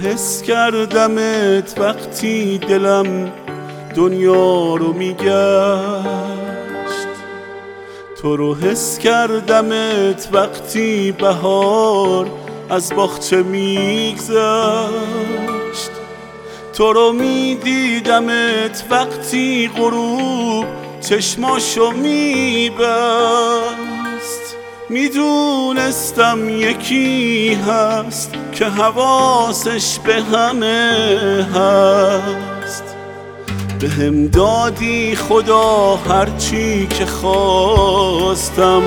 حس کردمت وقتی دلم دنیا رو میگشت، تو رو حس کردمت وقتی بهار از باغچه میگذشت، تو رو میدیدمت وقتی غروب چشماشو میبست. میدونستم یکی هست که حواسش به همه هست، به هم دادی خدا هرچی که خواستم.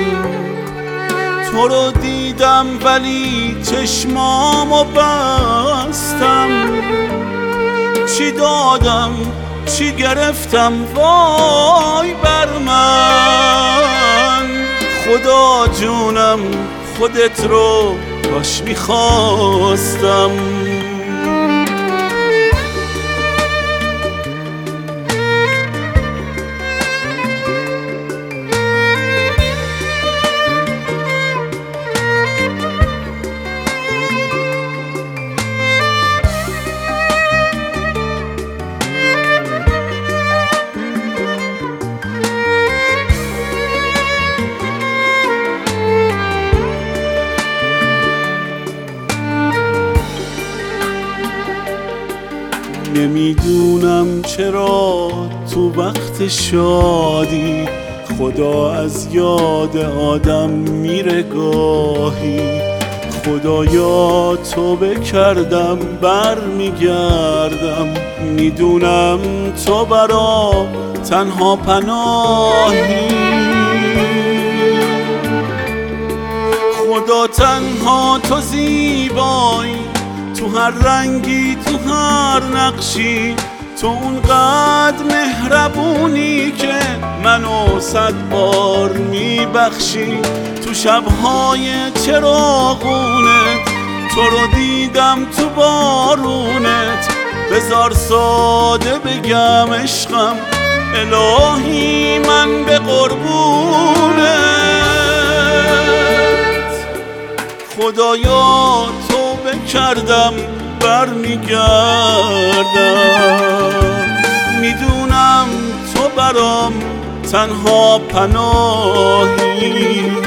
تو رو دیدم ولی چشمامو بستم، چی دادم چی گرفتم وای بر من. خدا جونم خودت رو کاش میخواستم. نمیدونم چرا تو وقت شادی خدا از یاد آدم میره گاهی. خدایا توبه کردم بر میگردم، میدونم تو برام تنها پناهی. خدا تنها تو زیبایی، تو هر رنگی تو هر نقشی، تو اونقدر مهربونی که منو 100 بار میبخشی. تو شبهای چراغونت تو رو دیدم، تو بارونت بذار ساده بگم عشقم الهی من به قربونت. خدایا توبه کردم بر میگردم، میدونم تو برام تنها پناهی.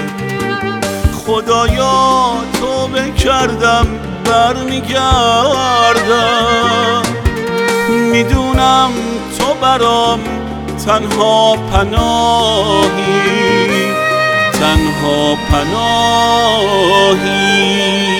خدایا توبه کردم بر میگردم، میدونم تو برام تنها پناهی، تنها پناهی.